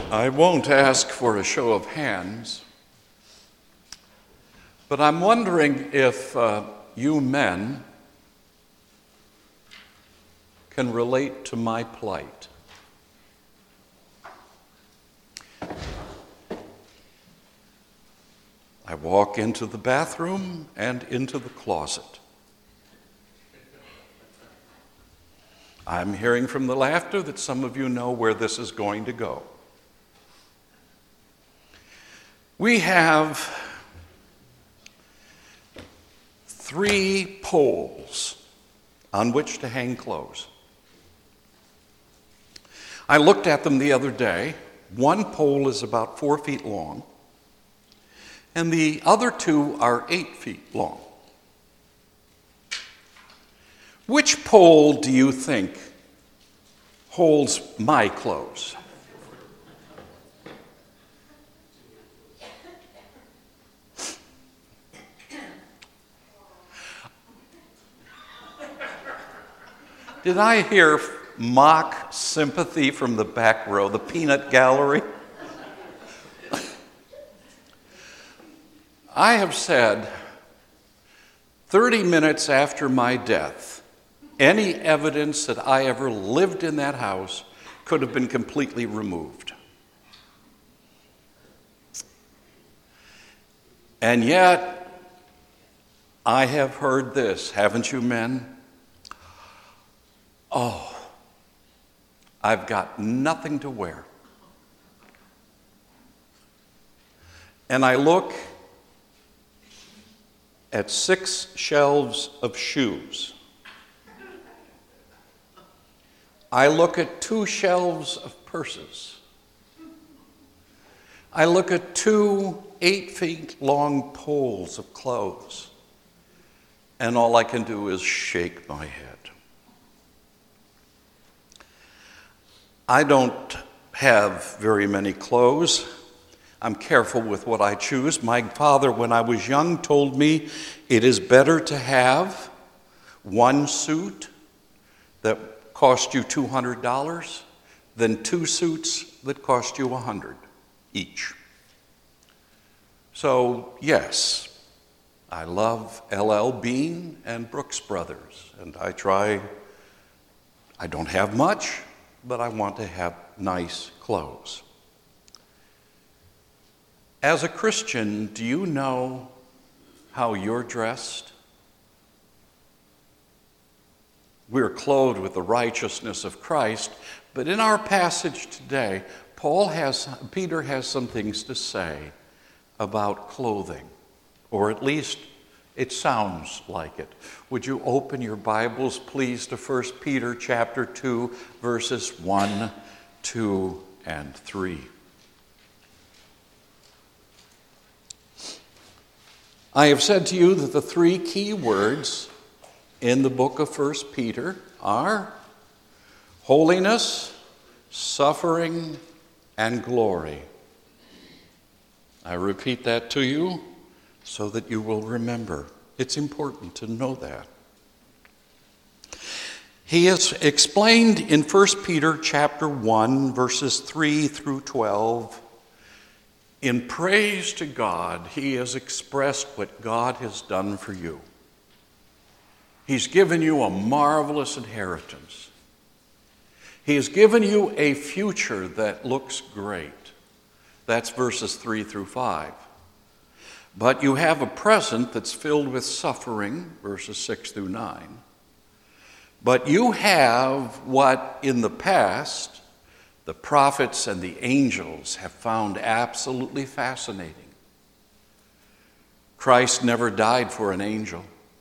I won't ask for a show of hands, but I'm wondering if you men can relate to my plight. I walk into the bathroom and into the closet. I'm hearing from the laughter that some of you know where this is going to go. We have 3 poles on which to hang clothes. I looked at them the other day. One pole is about 4 feet long, and the other 2 are 8 feet long. Which pole do you think holds my clothes? Did I hear mock sympathy from the back row, the peanut gallery? I have said 30 minutes after my death, any evidence that I ever lived in that house could have been completely removed. And yet, I have heard this, haven't you, men? Oh, I've got nothing to wear. And I look at 6 shelves of shoes. I look at 2 shelves of purses. I look at 2 8-feet-long poles of clothes. And all I can do is shake my head. I don't have very many clothes. I'm careful with what I choose. My father, when I was young, told me it is better to have 1 suit that cost you $200 than 2 suits that cost you $100 each. So, yes, I love L.L. Bean and Brooks Brothers, and I don't have much, but I want to have nice clothes. As a Christian, do you know how you're dressed? We're clothed with the righteousness of Christ, but in our passage today, Peter has some things to say about clothing, or at least it sounds like it. Would you open your Bibles, please, to 1 Peter chapter 2, verses 1, 2, and 3. I have said to you that the 3 key words in the book of 1 Peter are holiness, suffering, and glory. I repeat that to you so that you will remember. It's important to know that. He has explained in 1 Peter chapter 1, verses 3 through 12, in praise to God, he has expressed what God has done for you. He's given you a marvelous inheritance. He has given you a future that looks great. That's verses 3 through 5. But you have a present that's filled with suffering, verses 6 through 9. But you have what in the past the prophets and the angels have found absolutely fascinating. Christ never died for an angel,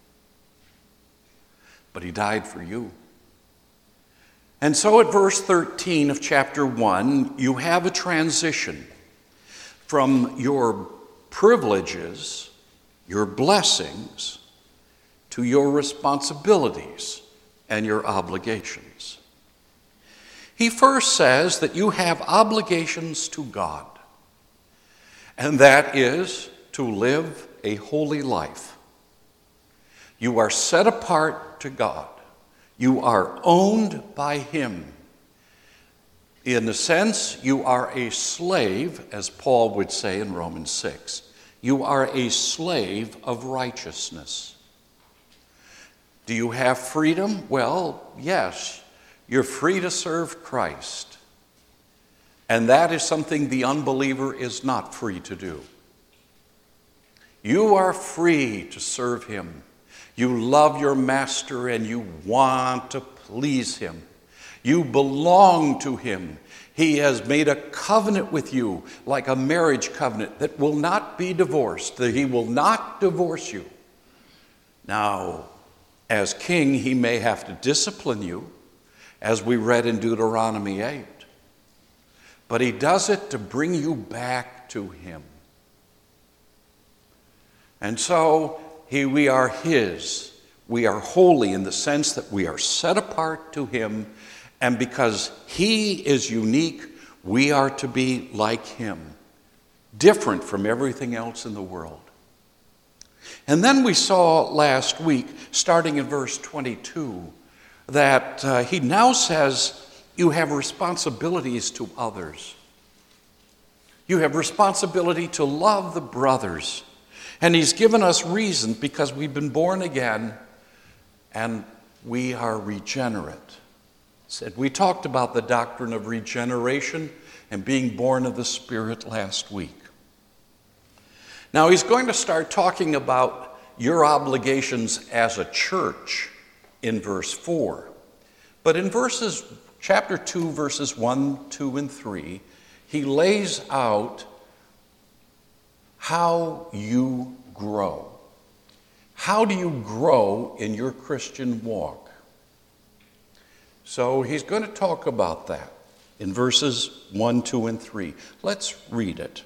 but he died for you. And so at verse 13 of chapter 1, you have a transition from your privileges, your blessings, to your responsibilities and your obligations. He first says that you have obligations to God, and that is to live a holy life. You are set apart to God. You are owned by him. In a sense, you are a slave, as Paul would say in Romans 6. You are a slave of righteousness. Do you have freedom? Well, yes, you're free to serve Christ. And that is something the unbeliever is not free to do. You are free to serve him. You love your master and you want to please him. You belong to him. He has made a covenant with you, like a marriage covenant, that will not be divorced, that he will not divorce you. Now, as king, he may have to discipline you, as we read in Deuteronomy 8. But he does it to bring you back to him. And so, we are his. We are holy in the sense that we are set apart to him. And because he is unique, we are to be like him, different from everything else in the world. And then we saw last week, starting in verse 22, that he now says, you have responsibilities to others. You have responsibility to love the brothers. And he's given us reason because we've been born again and we are regenerate. We talked about the doctrine of regeneration and being born of the Spirit last week. Now he's going to start talking about your obligations as a church in verse 4. But in chapter 2, verses 1, 2, and 3, he lays out how you grow. How do you grow in your Christian walk? So he's going to talk about that in verses 1, 2, and 3. Let's read it.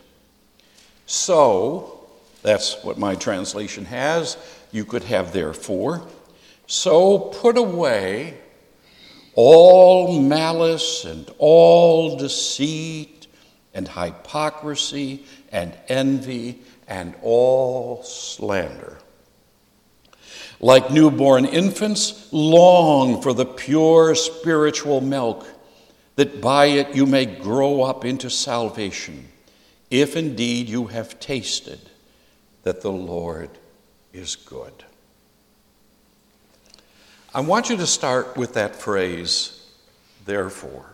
So, that's what my translation has. You could have therefore. So put away all malice and all deceit and hypocrisy and envy and all slander. Like newborn infants, long for the pure spiritual milk, that by it you may grow up into salvation, if indeed you have tasted that the Lord is good. I want you to start with that phrase, therefore.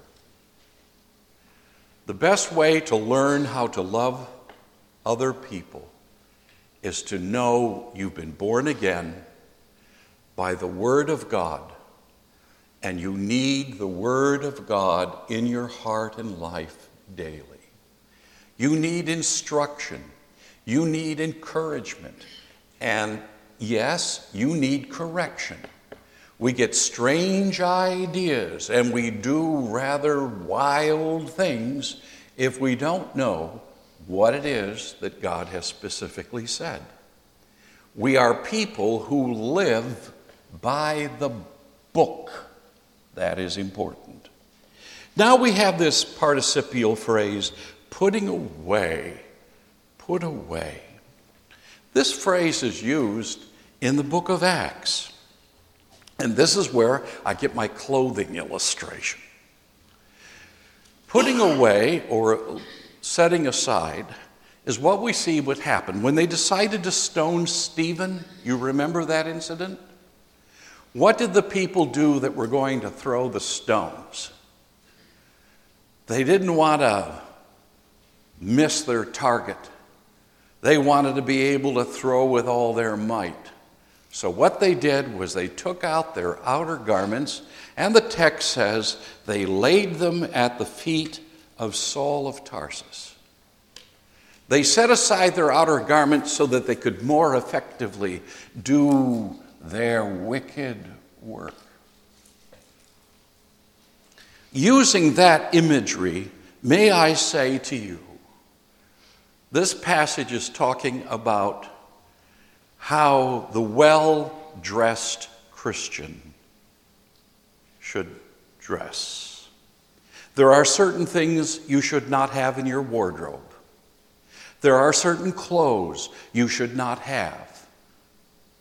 The best way to learn how to love other people is to know you've been born again by the Word of God, and you need the Word of God in your heart and life daily. You need instruction. You need encouragement. And yes, you need correction. We get strange ideas and we do rather wild things if we don't know what it is that God has specifically said. We are people who live by the book. That is important. Now we have this participial phrase, putting away. Put away. This phrase is used in the book of Acts. And this is where I get my clothing illustration. Putting away or setting aside is what we see would happen. When they decided to stone Stephen, you remember that incident? What did the people do that were going to throw the stones? They didn't want to miss their target. They wanted to be able to throw with all their might. So what they did was they took out their outer garments, and the text says they laid them at the feet of Saul of Tarsus. They set aside their outer garments so that they could more effectively do their wicked work. Using that imagery, may I say to you, this passage is talking about how the well-dressed Christian should dress. There are certain things you should not have in your wardrobe. There are certain clothes you should not have.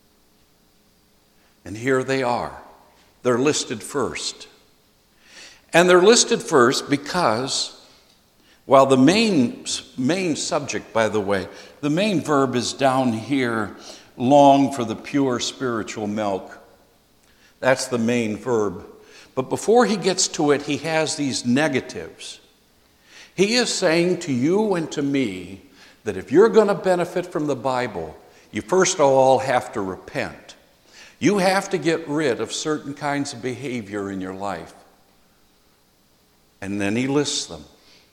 And here they are. They're listed first. And they're listed first because, while the main subject, by the way, the main verb is down here, long for the pure spiritual milk. That's the main verb. But before he gets to it, he has these negatives. He is saying to you and to me that if you're going to benefit from the Bible, you first of all have to repent. You have to get rid of certain kinds of behavior in your life. And then he lists them.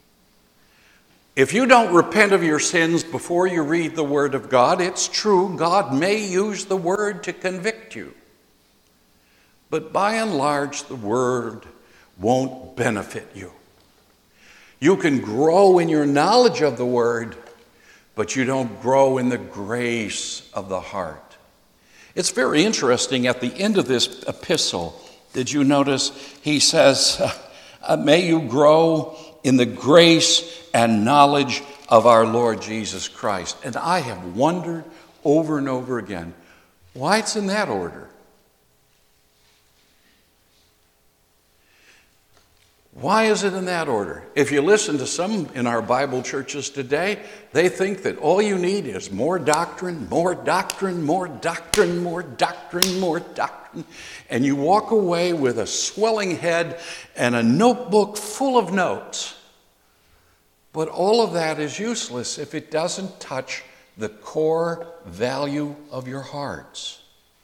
If you don't repent of your sins before you read the Word of God, it's true, God may use the Word to convict you. But by and large, the Word won't benefit you. You can grow in your knowledge of the Word, but you don't grow in the grace of the heart. It's very interesting at the end of this epistle. Did you notice he says, may you grow in the grace and knowledge of our Lord Jesus Christ. And I have wondered over and over again why it's in that order. Why is it in that order? If you listen to some in our Bible churches today, they think that all you need is more doctrine, more doctrine, more doctrine, more doctrine, more doctrine. And you walk away with a swelling head and a notebook full of notes. But all of that is useless if it doesn't touch the core value of your hearts.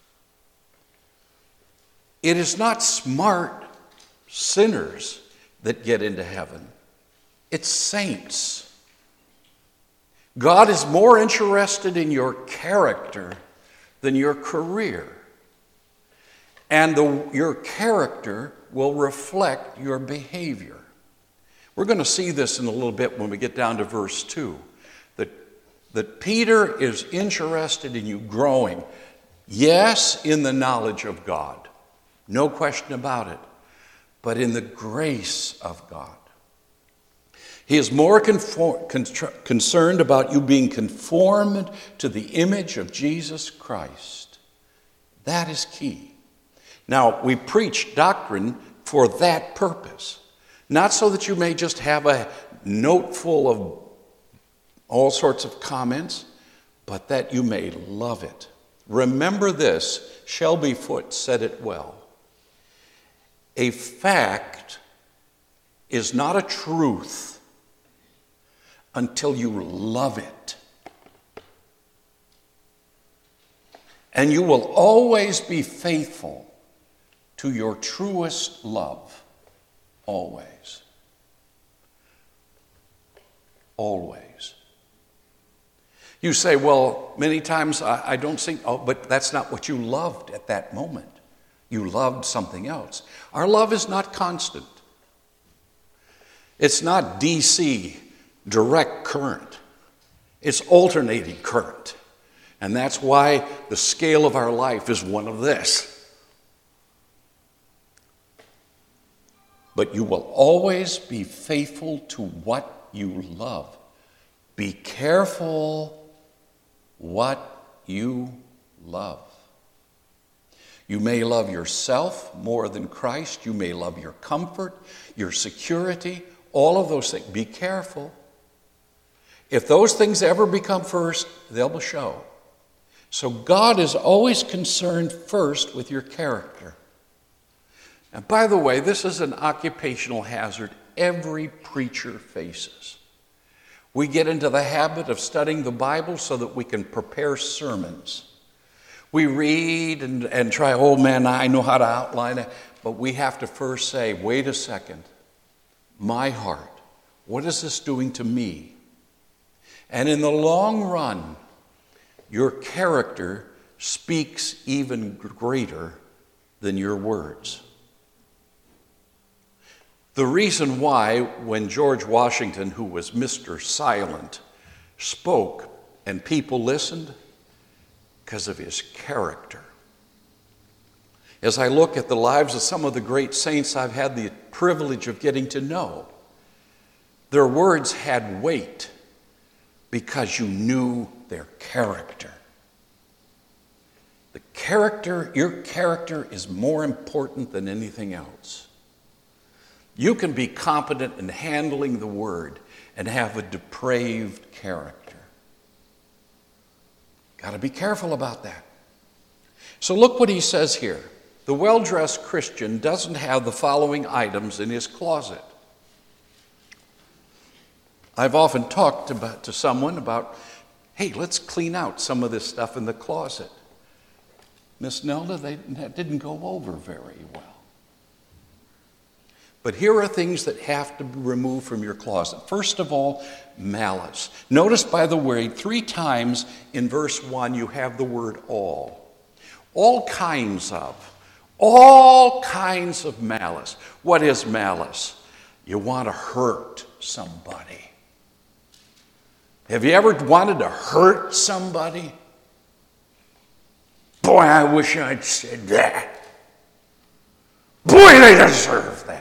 It is not smart sinners that get into heaven. It's saints. God is more interested in your character than your career. And your character will reflect your behavior. We're going to see this in a little bit when we get down to verse 2. That Peter is interested in you growing, yes, in the knowledge of God. No question about it. But in the grace of God. He is more concerned about you being conformed to the image of Jesus Christ. That is key. Now, we preach doctrine for that purpose. Not so that you may just have a note full of all sorts of comments, but that you may love it. Remember this, Shelby Foote said it well. A fact is not a truth until you love it. And you will always be faithful to your truest love. Always. Always. You say, well, many times I don't see, but that's not what you loved at that moment. You loved something else. Our love is not constant. It's not DC, direct current. It's alternating current. And that's why the scale of our life is one of this. But you will always be faithful to what you love. Be careful what you love. You may love yourself more than Christ. You may love your comfort, your security, all of those things. Be careful. If those things ever become first, they'll show. So God is always concerned first with your character. And by the way, this is an occupational hazard every preacher faces. We get into the habit of studying the Bible so that we can prepare sermons. We read and try, oh man, I know how to outline it. But we have to first say, wait a second. My heart, what is this doing to me? And in the long run, your character speaks even greater than your words. The reason why, when George Washington, who was Mr. Silent, spoke and people listened, because of his character. As I look at the lives of some of the great saints I've had the privilege of getting to know, their words had weight because you knew their character. Your character is more important than anything else. You can be competent in handling the word and have a depraved character. Got to be careful about that. So look what he says here. The well-dressed Christian doesn't have the following items in his closet. I've often talked to someone about, hey, let's clean out some of this stuff in the closet. Miss Nelda, that didn't go over very well. But here are things that have to be removed from your closet. First of all, malice. Notice, by the way, 3 times in verse 1 you have the word all. All kinds of malice. What is malice? You want to hurt somebody. Have you ever wanted to hurt somebody? Boy, I wish I'd said that. Boy, they deserve that.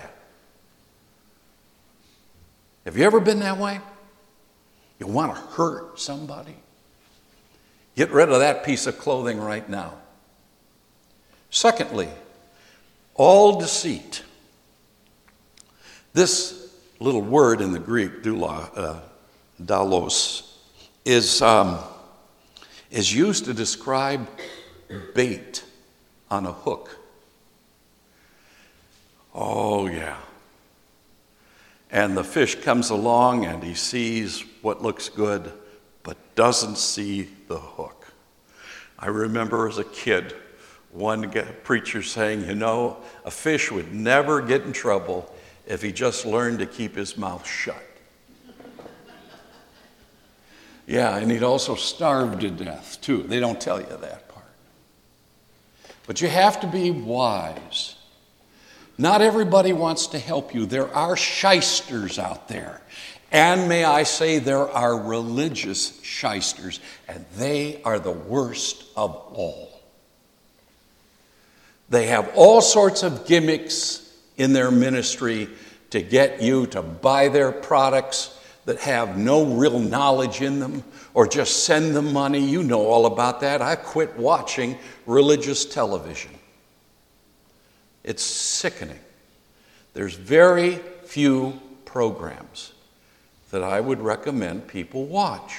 Have you ever been that way? You want to hurt somebody? Get rid of that piece of clothing right now. Secondly, all deceit. This little word in the Greek, dalos, is used to describe bait on a hook. Oh, yeah. And the fish comes along and he sees what looks good, but doesn't see the hook. I remember as a kid, one preacher saying, a fish would never get in trouble if he just learned to keep his mouth shut. Yeah, and he'd also starve to death, too. They don't tell you that part. But you have to be wise. Not everybody wants to help you. There are shysters out there. And may I say, there are religious shysters, and they are the worst of all. They have all sorts of gimmicks in their ministry to get you to buy their products that have no real knowledge in them, or just send them money. You know all about that. I quit watching religious television. It's sickening. There's very few programs that I would recommend people watch.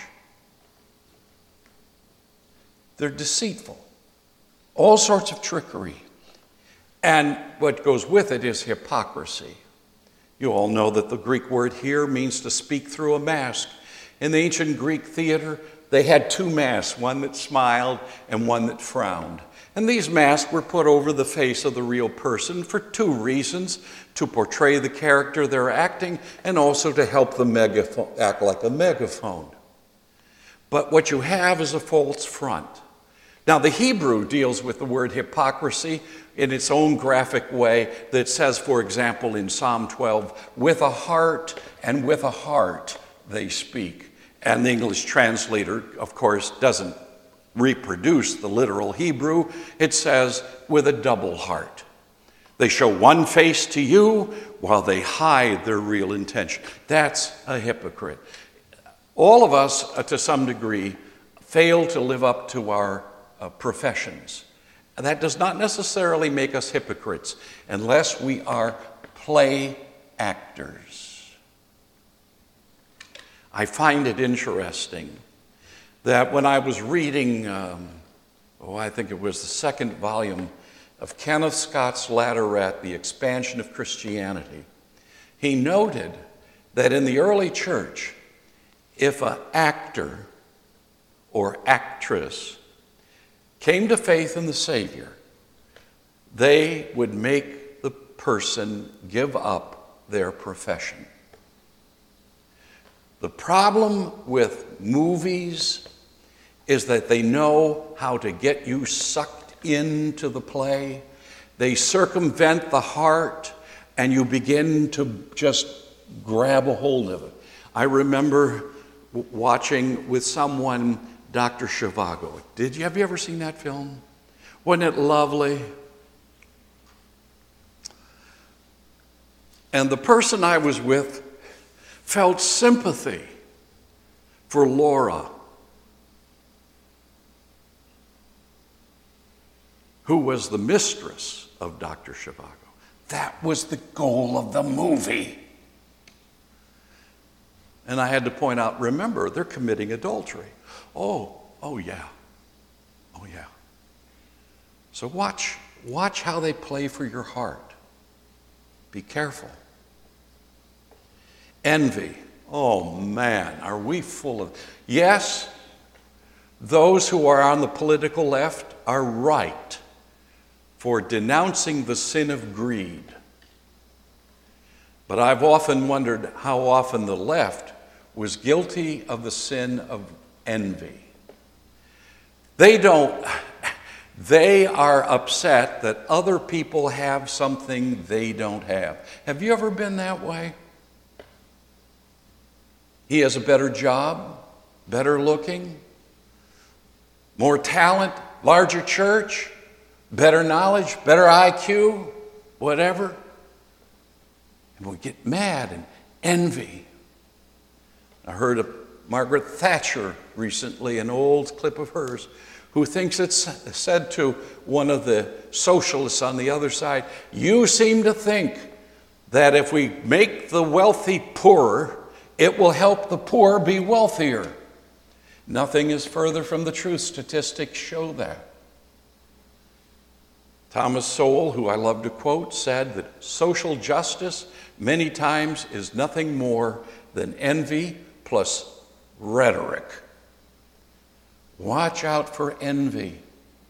They're deceitful. All sorts of trickery. And what goes with it is hypocrisy. You all know that the Greek word here means to speak through a mask. In the ancient Greek theater, they had 2 masks, one that smiled and one that frowned. And these masks were put over the face of the real person for 2 reasons: to portray the character they're acting, and also to help the act like a megaphone. But what you have is a false front. Now, the Hebrew deals with the word hypocrisy in its own graphic way that says, for example, in Psalm 12, with a heart and with a heart they speak. And the English translator, of course, doesn't reproduce the literal Hebrew. It says, with a double heart. They show one face to you while they hide their real intention. That's a hypocrite. All of us, to some degree, fail to live up to our professions. And that does not necessarily make us hypocrites unless we are play actors. I find it interesting that when I was reading, I think it was the 2nd volume of Kenneth Scott's Ladderette, The Expansion of Christianity, he noted that in the early church, if an actor or actress came to faith in the Savior, they would make the person give up their profession. The problem with movies is that they know how to get you sucked into the play. They circumvent the heart, and you begin to just grab a hold of it. I remember watching with someone Dr. Zhivago. Have you ever seen that film? Wasn't it lovely? And the person I was with felt sympathy for Laura, who was the mistress of Dr. Zhivago. That was the goal of the movie. And I had to point out, remember, they're committing adultery. Oh yeah. Oh yeah. So watch how they play for your heart. Be careful. Envy. Oh man, are we full of... Yes, those who are on the political left are right for denouncing the sin of greed. But I've often wondered how often the left was guilty of the sin of envy. They are upset that other people have something they don't have. Have you ever been that way? He has a better job, better looking, more talent, larger church, better knowledge, better IQ, whatever. And we get mad and envy. I heard of Margaret Thatcher recently, an old clip of hers, who thinks it's said to one of the socialists on the other side, "You seem to think that if we make the wealthy poorer, it will help the poor be wealthier." Nothing is further from the truth. Statistics show that. Thomas Sowell, who I love to quote, said that social justice many times is nothing more than envy plus rhetoric. Watch out for envy.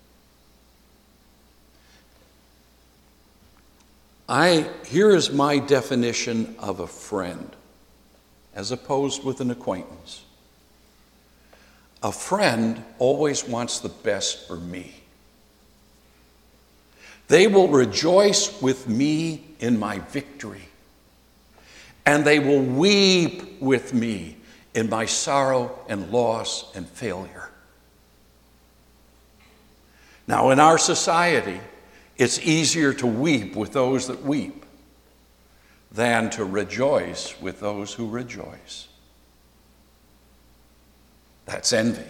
Here is my definition of a friend, as opposed with an acquaintance. A friend always wants the best for me. They will rejoice with me in my victory, and they will weep with me in my sorrow and loss and failure. Now, in our society, it's easier to weep with those that weep than to rejoice with those who rejoice. That's envy.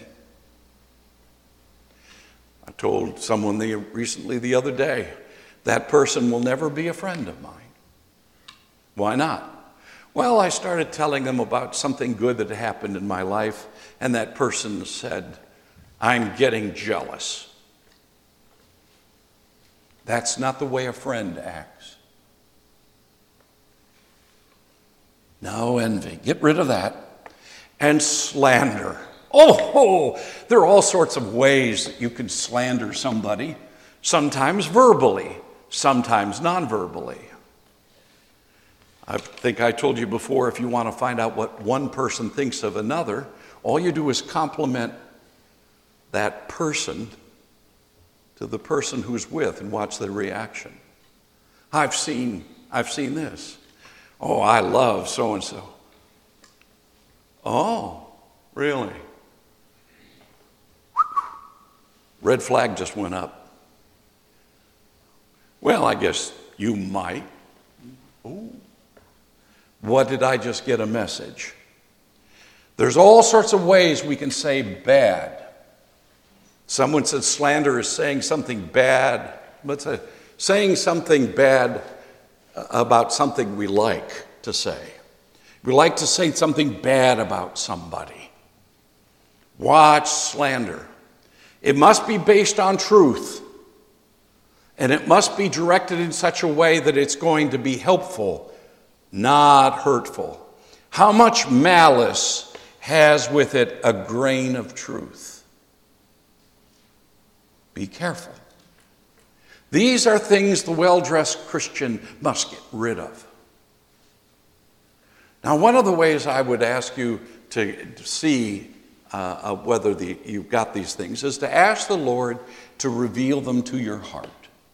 I told someone recently the other day, that person will never be a friend of mine. Why not? Well, I started telling them about something good that happened in my life, and that person said, "I'm getting jealous." That's not the way a friend acts. No envy. Get rid of that. And slander. Oh, there are all sorts of ways that you can slander somebody. Sometimes verbally, sometimes non-verbally. I think I told you before, if you want to find out what one person thinks of another, all you do is compliment that person to the person who's with and watch their reaction. I've seen this. Oh, I love so-and-so. Oh, really? Red flag just went up. Well, I guess you might. Ooh. What did I just get a message? There's all sorts of ways we can say bad. Someone said slander is saying something bad. Let's say saying something bad about something we like to say. We like to say something bad about somebody. Watch slander. It must be based on truth. And it must be directed in such a way that it's going to be helpful, not hurtful. How much malice has with it a grain of truth? Be careful. These are things the well-dressed Christian must get rid of. Now, one of the ways I would ask you to see whether you've got these things is to ask the Lord to reveal them to your heart.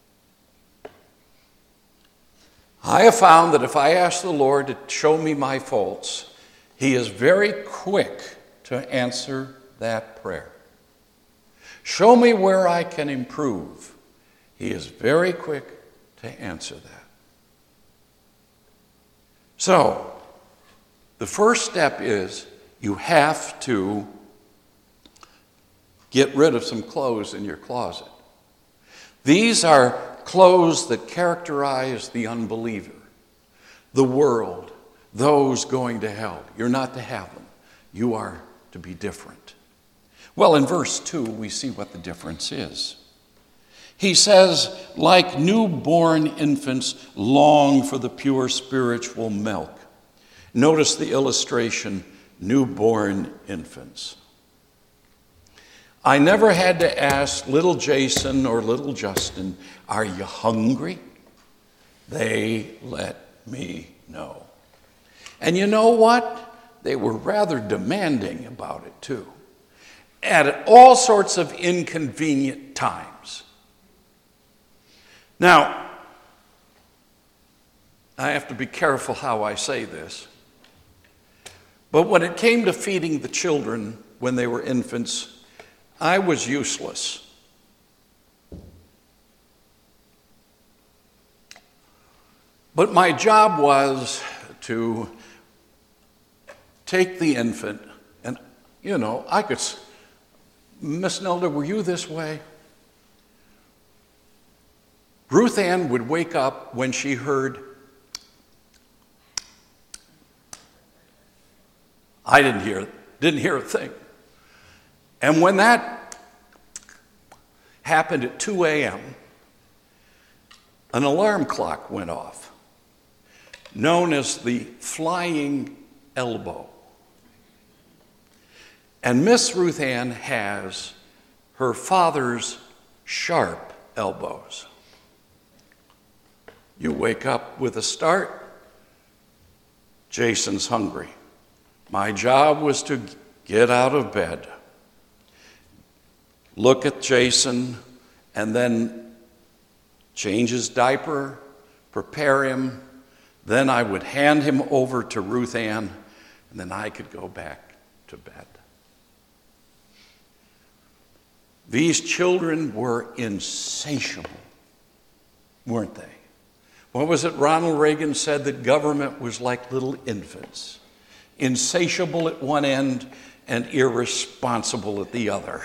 I have found that if I ask the Lord to show me my faults, He is very quick to answer that prayer. Show me where I can improve. He is very quick to answer that. So, the first step is you have to get rid of some clothes in your closet. These are clothes that characterize the unbeliever, the world, those going to hell. You're not to have them. You are to be different. Well, in verse 2, we see what the difference is. He says, like newborn infants long for the pure spiritual milk. Notice the illustration, newborn infants. I never had to ask little Jason or little Justin, are you hungry? They let me know. And you know what? They were rather demanding about it too. At all sorts of inconvenient times. Now, I have to be careful how I say this. But when it came to feeding the children when they were infants, I was useless. But my job was to take the infant, and, I could, Miss Nelda, were you this way? Ruth Ann would wake up when she heard, I didn't hear a thing. And when that happened at 2 a.m., an alarm clock went off, known as the flying elbow. And Miss Ruth Ann has her father's sharp elbows. You wake up with a start, Jason's hungry. My job was to get out of bed, look at Jason, and then change his diaper, prepare him. Then I would hand him over to Ruth Ann, and then I could go back to bed. These children were insatiable, weren't they? What was it Ronald Reagan said? That government was like little infants, insatiable at one end and irresponsible at the other.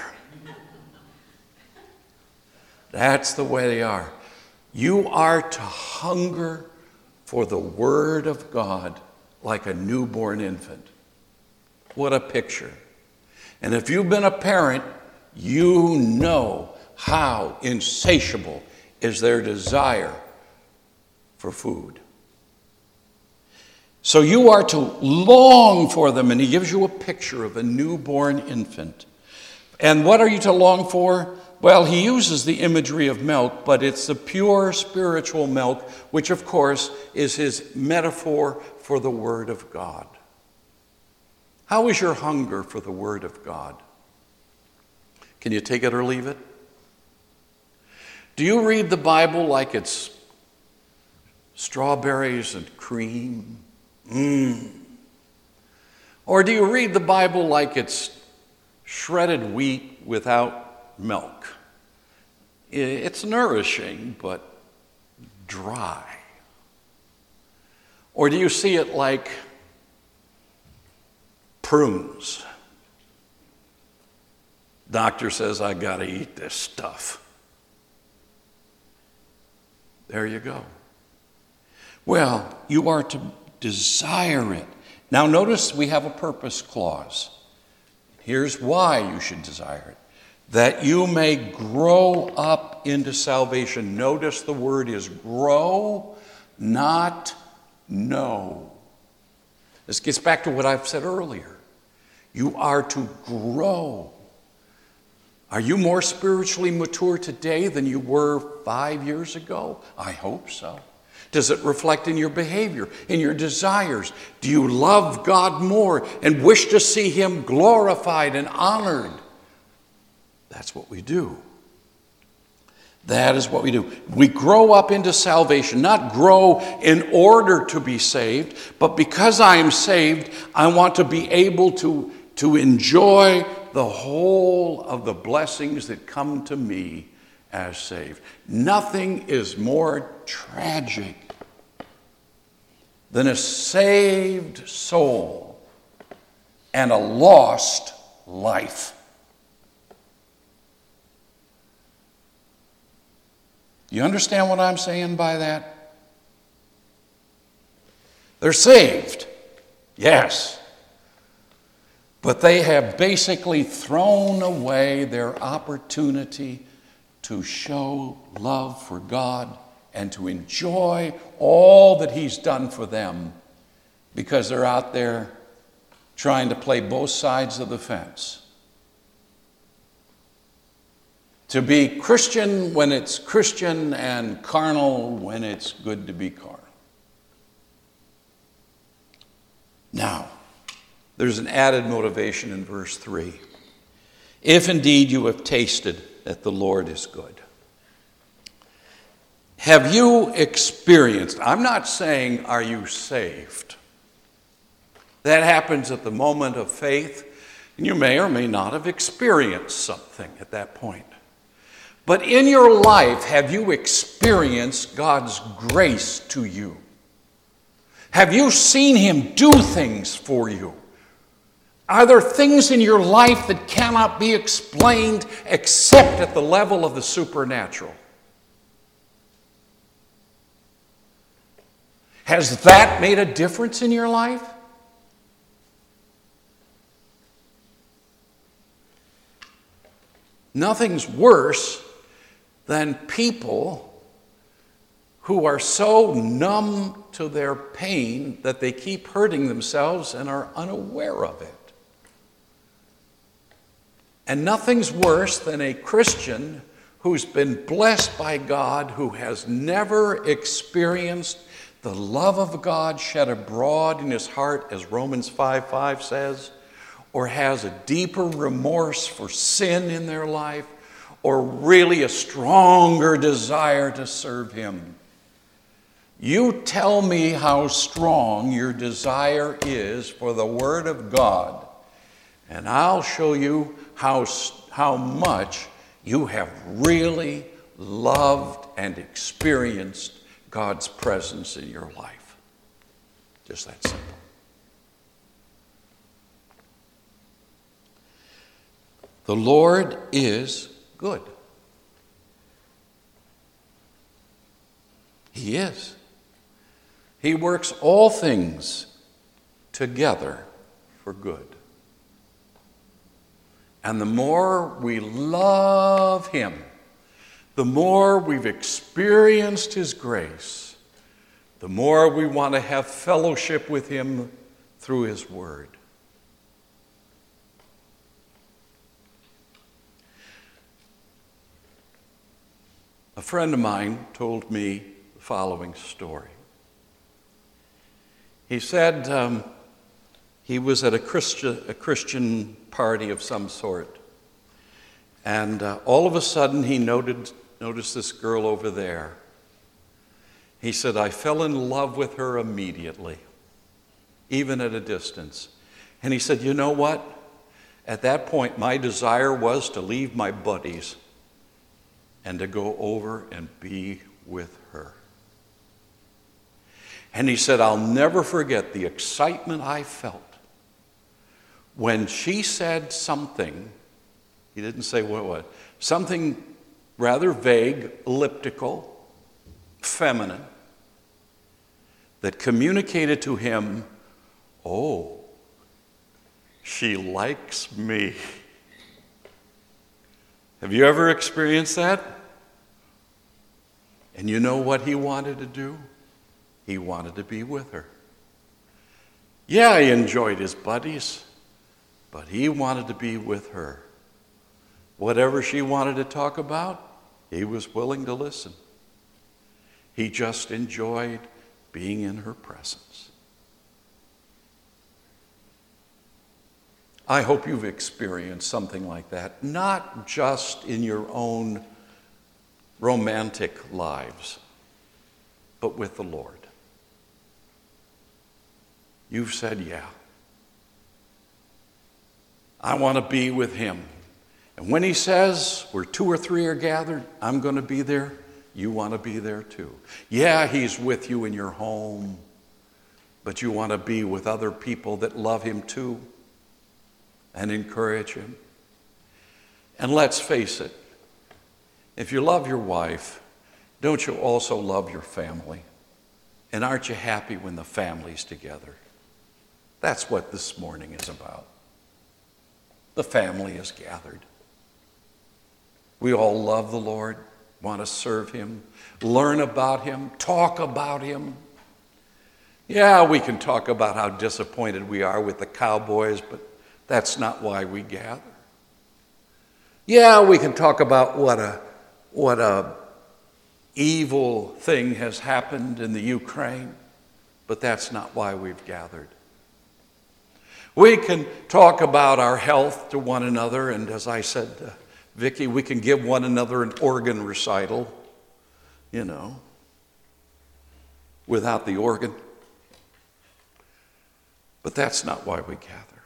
That's the way they are. You are to hunger for the Word of God like a newborn infant. What a picture. And if you've been a parent, you know how insatiable is their desire for food. So you are to long for them, and he gives you a picture of a newborn infant. And what are you to long for? Well, he uses the imagery of milk, but it's the pure spiritual milk, which of course is his metaphor for the Word of God. How is your hunger for the Word of God? Can you take it or leave it? Do you read the Bible like it's strawberries and cream? Or do you read the Bible like it's shredded wheat without milk? It's nourishing, but dry. Or do you see it like prunes? Doctor says, I got to eat this stuff. There you go. Well, you are to desire it. Now notice we have a purpose clause. Here's why you should desire it. That you may grow up into salvation. Notice the word is grow, not know. This gets back to what I've said earlier. You are to grow. Are you more spiritually mature today than you were 5 years ago? I hope so. Does it reflect in your behavior, in your desires? Do you love God more and wish to see him glorified and honored? That's what we do. That is what we do. We grow up into salvation, not grow in order to be saved, but because I am saved, I want to be able to enjoy the whole of the blessings that come to me as saved. Nothing is more tragic than a saved soul and a lost life. You understand what I'm saying by that? They're saved, yes. But they have basically thrown away their opportunity to show love for God and to enjoy all that He's done for them because they're out there trying to play both sides of the fence. To be Christian when it's Christian and carnal when it's good to be carnal. Now, there's an added motivation in verse 3. If indeed you have tasted that the Lord is good. Have you experienced, I'm not saying are you saved. That happens at the moment of faith, and you may or may not have experienced something at that point. But in your life, have you experienced God's grace to you? Have you seen Him do things for you? Are there things in your life that cannot be explained except at the level of the supernatural? Has that made a difference in your life? Nothing's worse than people who are so numb to their pain that they keep hurting themselves and are unaware of it. And nothing's worse than a Christian who's been blessed by God, who has never experienced the love of God shed abroad in his heart, as Romans 5:5 says, or has a deeper remorse for sin in their life, or really a stronger desire to serve Him. You tell me how strong your desire is for the Word of God, and I'll show you how much you have really loved and experienced God's presence in your life. Just that simple. The Lord is good. He is. He works all things together for good. And the more we love Him, the more we've experienced His grace, the more we want to have fellowship with Him through His Word. A friend of mine told me the following story. He said he was at a Christian party of some sort, and all of a sudden he noticed this girl over there. He said, I fell in love with her immediately, even at a distance. And he said, you know what? At that point, my desire was to leave my buddies and to go over and be with her. And he said, I'll never forget the excitement I felt when she said something. He didn't say what it was. Something rather vague, elliptical, feminine, that communicated to him, oh, she likes me. Have you ever experienced that? And you know what he wanted to do? He wanted to be with her. Yeah, he enjoyed his buddies, but he wanted to be with her. Whatever she wanted to talk about, he was willing to listen. He just enjoyed being in her presence. I hope you've experienced something like that, not just in your own romantic lives, but with the Lord. You've said, yeah, I want to be with Him. And when He says, where 2 or 3 are gathered, I'm going to be there, you want to be there too. Yeah, He's with you in your home, but you want to be with other people that love Him too and encourage Him. And let's face it, if you love your wife, don't you also love your family? And aren't you happy when the family's together? That's what this morning is about. The family is gathered. We all love the Lord, want to serve him, learn about him, talk about him. Yeah, we can talk about how disappointed we are with the Cowboys, but that's not why we gather. Yeah, we can talk about what a evil thing has happened in the Ukraine, but that's not why we've gathered. We can talk about our health to one another, and as I said to Vicki, we can give one another an organ recital, without the organ. But that's not why we gather.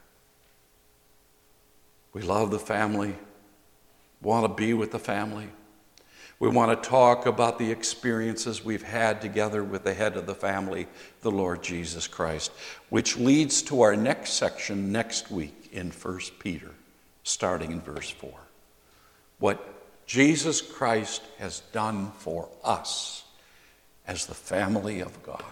We love the family, want to be with the family. We want to talk about the experiences we've had together with the head of the family, the Lord Jesus Christ, which leads to our next section next week in 1 Peter, starting in verse 4. What Jesus Christ has done for us as the family of God.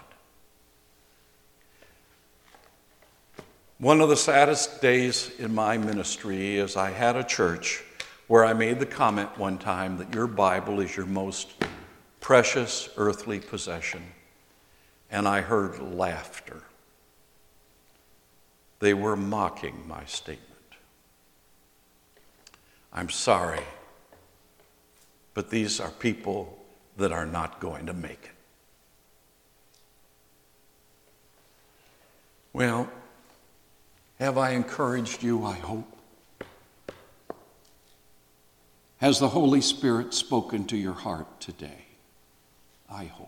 One of the saddest days in my ministry is I had a church where I made the comment one time that your Bible is your most precious earthly possession. And I heard laughter. They were mocking my statement. I'm sorry, but these are people that are not going to make it. Well, have I encouraged you? I hope. Has the Holy Spirit spoken to your heart today? I hope.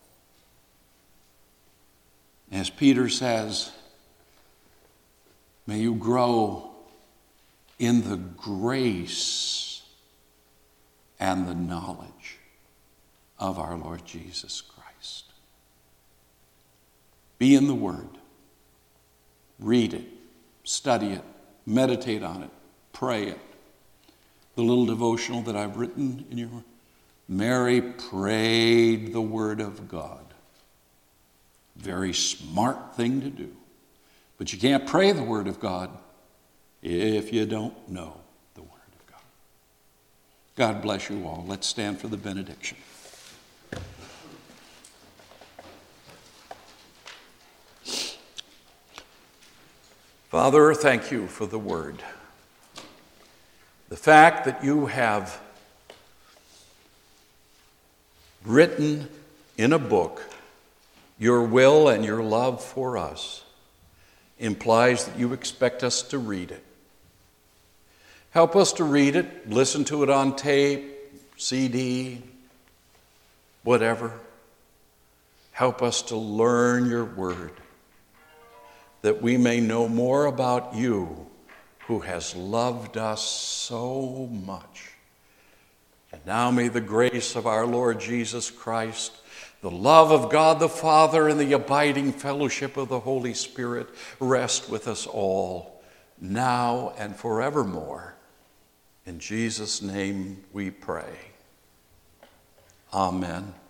As Peter says, may you grow in the grace and the knowledge of our Lord Jesus Christ. Be in the Word. Read it, study it, meditate on it, pray it. The little devotional that I've written in your Mary prayed the Word of God. Very smart thing to do. But you can't pray the Word of God if you don't know the Word of God. God bless you all. Let's stand for the benediction. Father, thank you for the Word. The fact that you have written in a book your will and your love for us implies that you expect us to read it. Help us to read it, listen to it on tape, CD, whatever. Help us to learn your word, that we may know more about you, who has loved us so much. And now may the grace of our Lord Jesus Christ, the love of God the Father, and the abiding fellowship of the Holy Spirit rest with us all, now and forevermore. In Jesus' name we pray. Amen.